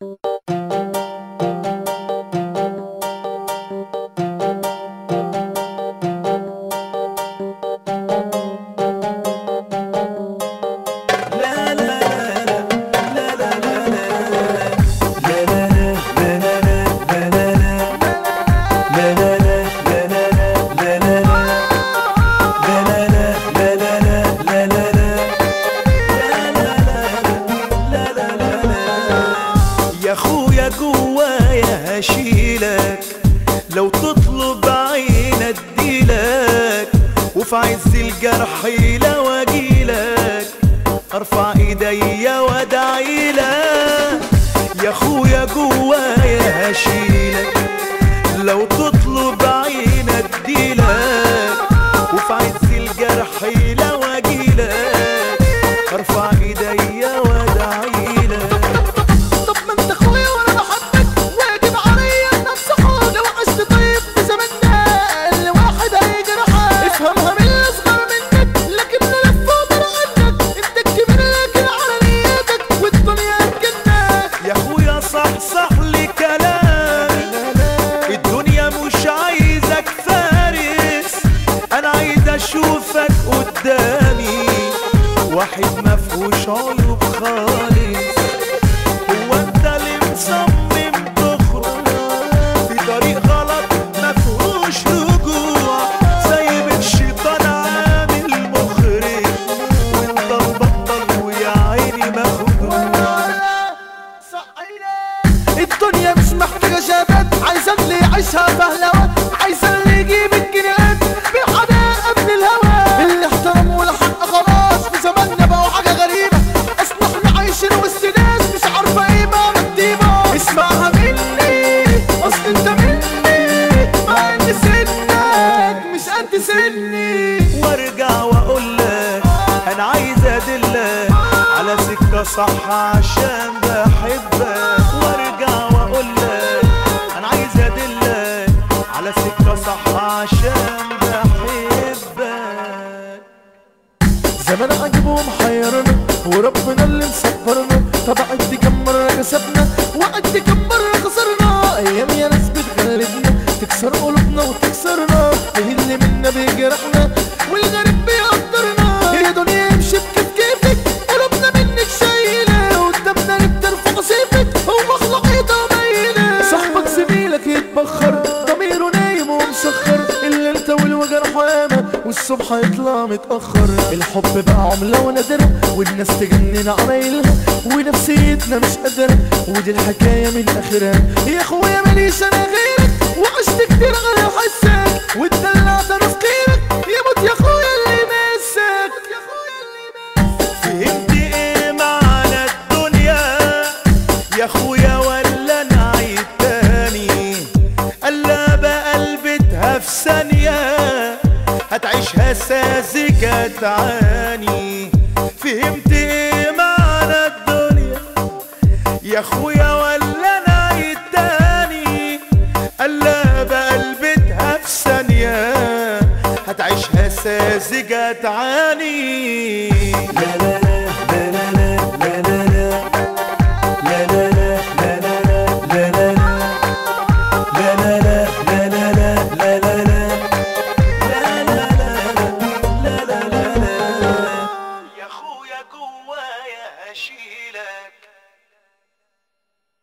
يا اخويا جوايا هشيلك، لو تطلب عين اديلك، وفي عز الجرح لو اجيلك ارفع ايديا وادعيلك. يا اخويا جوايا هشيلك، لو تطلب عين اديلك، وفي عز الجرح لو اجيلك ارفع ايديا وادعيلك. طب ما انت اخويا وانا بحبك، واجب عليا نصحك، لو عشت طيب في زماننا اللي واحد هيجرحك. افهمها من الاصغر منك، لكن لف ودار عنك، انت الكبير لكن على نيتك والدنيا تجنك. يا اخويا صحصح لي كلامي، الدنيا مش عايزك فارس، انا عايز اشوفك قدامي واحد مفهوش عيوب خالص. هو انت اللي مصمم تخرج في طريق غلط مفهوش رجوع، سايب الشيطان عامل مخرج وانت مبطل ويا عيني مخدوع. الدنيا مش محتاجة شباب، عايزة اللي يعيشها فهلوات، عايزة اللي يجيب الجنيهات بالحداقة قبل الهوا. اللي احترم والحق خلاص في زماننا بقوا حاجة غريبة، اصل احنا عايشين وسط ناس مش عارفة ايه معنى الطيبة. اسمعها مني اصل انت مني، مع ان سنك مش قد سني. وارجع واقولك انا عايز ادلك على سكة صح عشان بحبك. وارجع واقولك انا عايز ادلك على سكة صح عشان بحبك. زمان عجب ومحيرنا وربنا اللي مصبرنا، طب قد كم مرة كسبنا وقد كم مرة خسرنا. ايام يا ناس بتغلبنا، تكسر قلوبنا وتكسرنا، ايه اللي منا بيجرحنا والغريب بيقدرنا. هي دنيا يمشي بكيف كيفك، قلوبنا منك شايلة، قدامنا اللي بترفع سيفك هو خلقيته وميلة. صاحبك زميلك يتبخر، ضميره نايم ومسخر، اللي انت والوجع حامة والصبح هيطلع متأخر. الحب بقى عملة ونادرة، والناس تجنن عرايلها، ونفسيتنا مش قادرة، ودي الحكاية من آخرها. يا اخويا ماليش انا غيرك، وعشت كتير على حسك، واتدلعت انا في خيرك، يموت يا اخويا اللي يمسك. فهمت ايه معنى الدنيا يا اخويا ولا انا عيد تاني؟ الا بقلبتها في ثانية هتعيشها ساذجة تعاني. فهمت ايه معنى الدنيا يا اخويا ولا انا عيد تاني؟ الا بقلبتها في ثانية هتعيشها ساذجة تعاني.